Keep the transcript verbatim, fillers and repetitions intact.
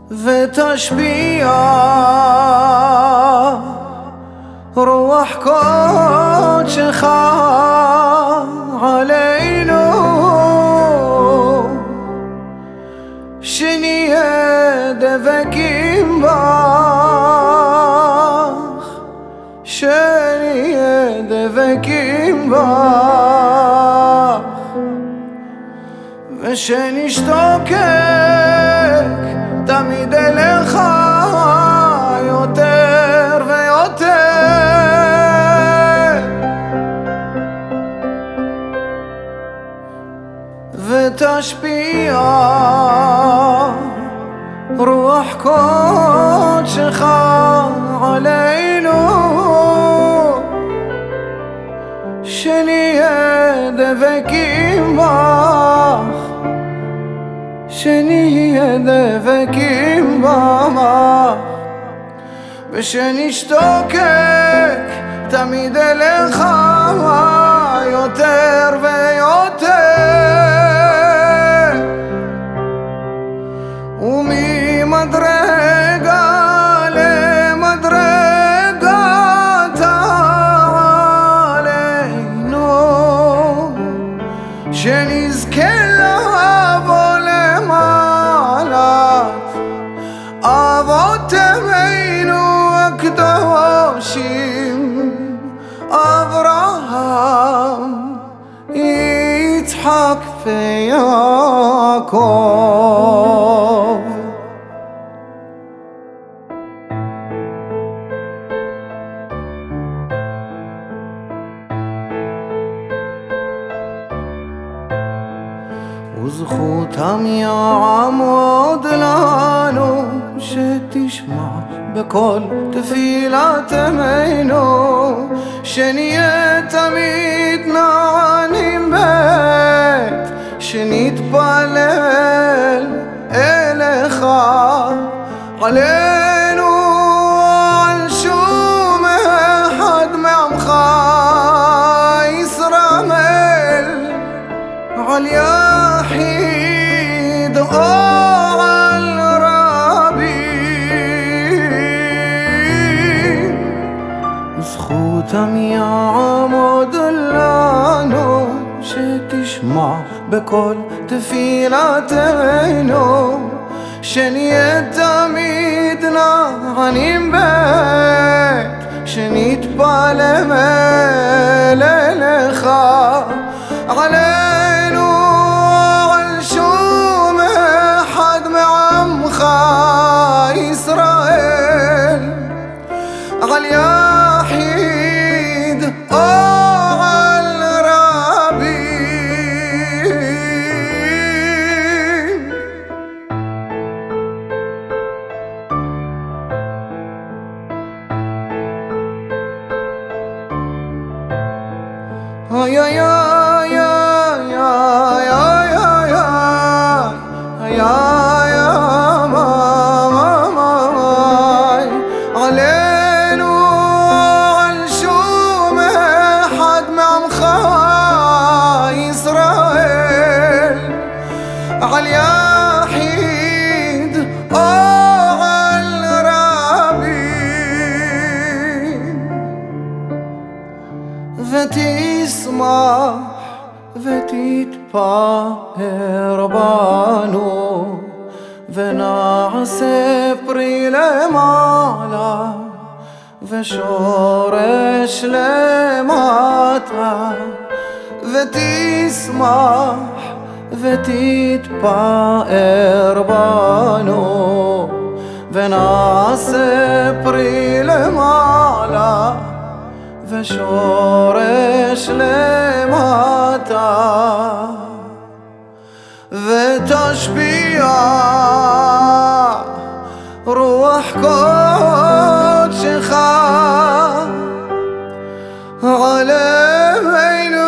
ותשפיע רוח קודשך עלינו, שנהיה דבקים בך, שנהיה דבקים בך, ושנשתוקק תמיד אליך יותר ויותר, ותשפיע רוח קודשך עלינו, שנהיה דבקים בך, שנהיה דבקים בך, ושנשתוקק תמיד אליך יותר ויותר, וממדרגה למדרגה תעלינו, שנזכה לבוא למעלת אבותינו הקדושים, אברהם, יצחק ויעקב. וזכותם יעמוד לנו, שתשמע בכל תפילתנו, שנהיה תמיד נענים בית, שנתפלל אליך עלינו, על שום אחד מעמך ישראל, על יחיד או על רבים, זכותם יעמוד לנו, שתשמע בכל תפילתנו, שנהיה תמיד נענים בית, שנתפלל אליך עלינו, על שום אחד מעמך ישראל, על יחיד או על רבים. אוי אוי אוי אוי אוי אוי עלינו, על שום אחד מעמך ישראל, על יחיד או על רבים, ותשמח ותתפאר בנו, ונעשה פרי למעלה ושורש למטה, ותשמח ותתפאר בנו, ונעשה פרי למעלה ושורש למטה, ותשפיע רוח קודשך עלינו,